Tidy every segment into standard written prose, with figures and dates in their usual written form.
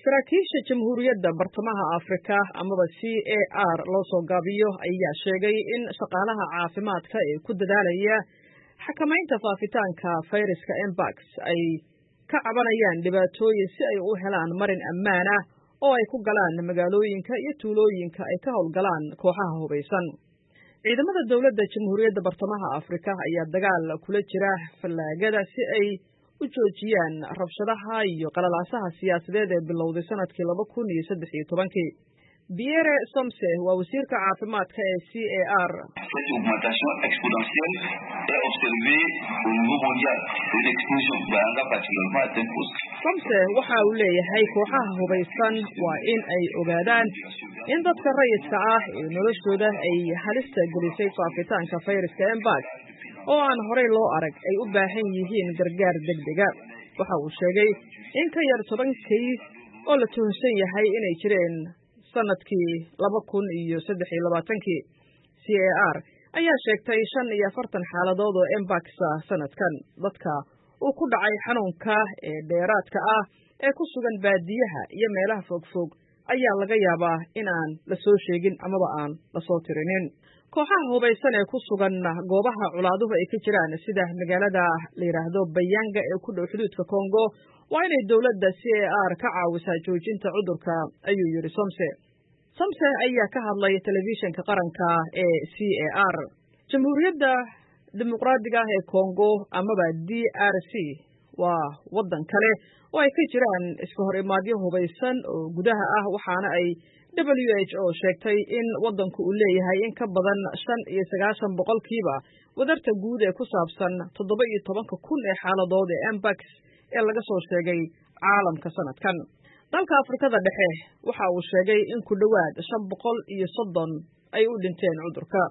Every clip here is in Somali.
saraakiisha jamhuuriyadda bartamaha Afrika amaba CAR loo soo gaabiyo ayaa sheegay in shaqaalaha caafimaadka ee ku dadaalaya xakamaynta faafitaanka fayraska Mpox ay ka cabanayaan dhibaatooyin si ay u helaan marin ammaan ah oo ay ku galaan magaalooyinka iyo tuulooyinka ay ka howlgalaan kooxaha hubaysan. ciidamada dawladda jamhuuriyadda bartamaha Afrika ayaa dagaal kula jira fallaagada si ay u joojiyaan rabshadaha iyo qalalaasaha siyaasadeed ee bilowday sanadkii 2013. Pierre Somse waa wasiirka caafimaadka ee CAR. Somse waxa uu leeyahay kooxaha hubaysan waa in ay ogaadaan in dadka rayidka ah ee noloshooda ay halista gelisay faafitaanka fayraska Mpox oo aan horey loo arag ay u baahan yihiin gargaar degdega. waxa uu sheegay in ka yar 10 kays oo la tuhunsan yahay inay jireen sanadkii 2023. CAR ayaa sheegtay 45 xaaladood oo Mpox sanadkan. dadka uu ku dhacay xanuunka ee dheeraadka ah ee ku sugan baadiyaha iyo meelaha fogfog ayaa laga yaabaa in aan la soo sheegin amaba aan la soo tirinin. kooxaha hubaysan ee ku sugan goobaha culaaduhu ay ka jiraan sida magaalada la yiraahdo Bayanga ee ku dhow xuduudka Congo waa inay dawladda CAR ka caawisaa joojinta cudurka, ayuu yiri Somse. Somse ayaa ka hadlay telefishinka qaranka ee CAR. Jamhuuriyadda Dimuqraadiga ah ee Congo amaba DRC waa wadan kale oo ay ka jiraan iska hor imaadyo hubaysan oo gudaha ah, waxaana ay WHO sheegtay in wadanku uu leeyahay in ka badan 95% wadarta guud ee ku saabsan 17,000 ee xaaladood ee Mpox ee laga soo sheegay caalamka sanadkan. dalka Afrikada Dhexe waxa uu sheegay in ku dhawaad 530 ay u dhinteen cudurka.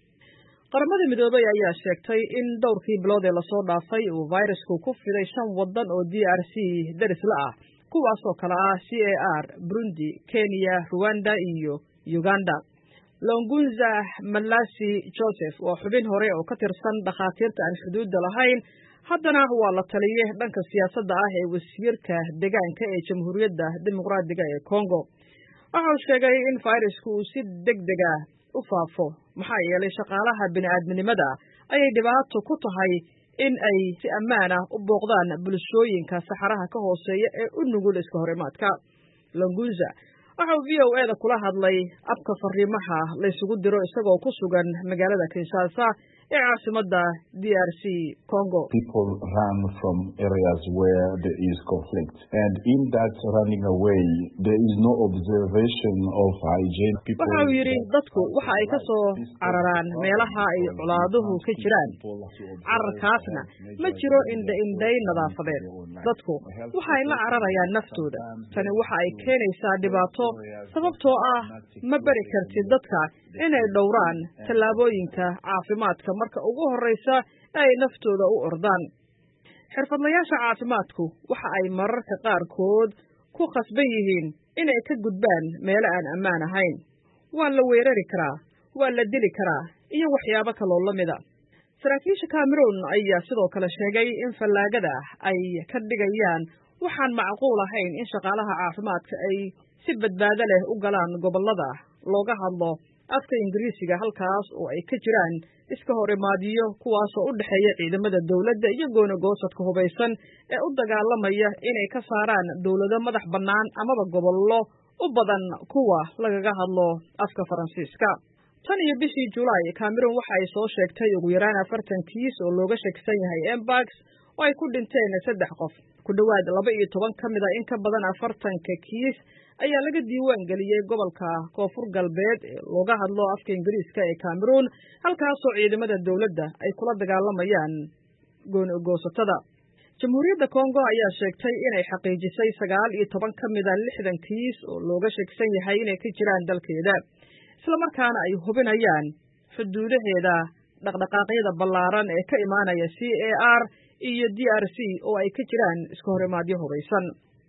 qaramada midoobay ayaa sheegtay in dhowrkii bilood ee la soo dhaafay uu virusku ku fiday 5 wadan oo DRC daris la ah, kuwaas oo kala ah CAR, Burundi, Kenya, Rwanda iyo Uganda. Longunza Malasi Joseph waa xubin hore oo ka tirsan dhakhaatiirta aan xuduudda lahayn, haddana waa la taliye dhanka siyaasadda ah ee wasiirka deegaanka ee Jamhuuriyadda Dimuqraadiga ee Congo. waxa uu sheegay in fayrasku uu si degdeg ah u faafo maxaa yeelay shaqaalaha bini'aadminimada ayay dhibaato ku tahay in ay si ammaan ah u booqdaan bulshooyinka saxaraha ka hooseeya ee u nugul iska horimaadka. Longunza waxa uu VOA kula hadlay abka fariimaha la isugu diro isagoo ku sugan magaalada Kinshasa ee caasimadda DRC Congo. People run from areas where there is conflict, and in that running away there is no observation of hygiene. waxa uu yiri dadku waxa ay ka soo cararaan meelaha ay culaaduhu ka jiraan, cararkaasna ma jiro indhayn nadaafadeed. dadku waxa ay la cararayaan naftooda. tani waxa ay keenaysaa dhibaato sababtoo ah ma bari kartid dadka inay dhowraan tallaabooyinka caafimaadka marka ugu horeysa ay naftooda u ordaan. xirfadlayaasha caafimaadku waxa ay mararka qaarkood ku khasban yihiin inay ka gudbaan meelo aan ammaan ahayn. waa la weerari karaa, waa la dili karaa iyo waxyaabo kaloo lamida. saraakiisha Cameroon ayaa sidoo kale sheegay in fallaagada ay ka dhigayaan waxaan macquul ahayn in shaqaalaha caafimaadka ay si badbaado leh u galaan gobolada looga hadlo afka Ingiriisiga, halkaas oo ay ka jiraan iska hor imaadiyo kuwaas oo u dhaxeeya ciidamada dawladda iyo go'aan-goosadka hubaysan ee u dagaalamaya inay ka saaraan dawlado madax bannaan amaba gobollo u badan kuwa lagaga hadlo afka Faransiiska. tan iyo bishii July, Cameroon waxa ay soo sheegtay ugu yaraan 40 kiis oo looga shakisan yahay Mpox oo ay ku dhinteen 3 qof. ku dhawaad 12 ka mid ah in ka badan 40 kiis ayaa laga diiwaan geliyay gobolka Koonfur Galbeed ee looga hadlo afka Ingiriiska ee Cameroon, halkaas oo ciidamada dawladda ay kula dagaalamayaan go'aan-goosatada. Jamhuuriyadda Congo ayaa sheegtay inay xaqiijisay 19 ka mid ah 60 kiis oo looga shakisan yahay inay ka jiraan dalkeeda, isla markaana ay hubinayaan xuduudaheeda dhaqdhaqaaqyada ballaaran ee ka imaanaya CAR iyo DRC oo ay ka jiraan iska horimaadyo hubaysan.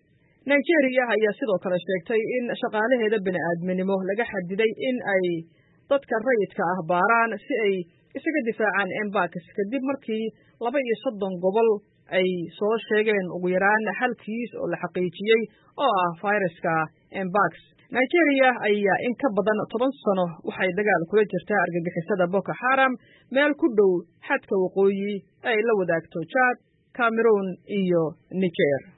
Nigeria ayaa sidoo kale sheegtay in shaqaalaheeda bini'aadminimo laga xadiday in ay dadka rayidka ah baaraan si ay isaga difaacaan Mpox kadib markii 32 gobol ay soo sheegeen ugu yaraan 1 kiis oo la xaqiijiyey oo ah fayraska mpox. Nigeria ayaa in ka badan 10 sano waxay dagaal kula jirtaa argagixisada Boko Haram meel ku dhow xadka waqooyi ay la wadaagto Chad, Cameroon iyo Niger.